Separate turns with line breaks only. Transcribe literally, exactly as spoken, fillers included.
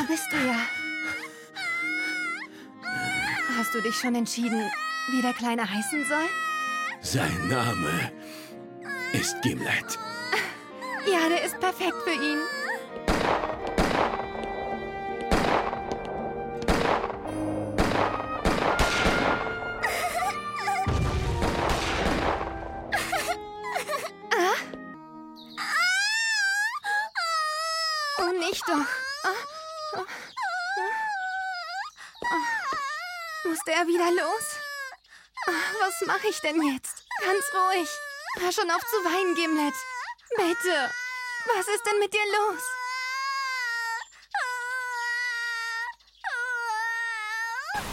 Da bist du ja. Hast du dich schon entschieden, wie der Kleine heißen soll?
Sein Name ist Gimlet.
Ja, der ist perfekt für ihn. Ah? Oh, nicht doch. Ah. Ah. Ah. Musste er wieder los? Ah, was mache ich denn jetzt? Ganz ruhig. Hör schon auf zu weinen, Gimlet. Bitte. Was ist denn mit dir los?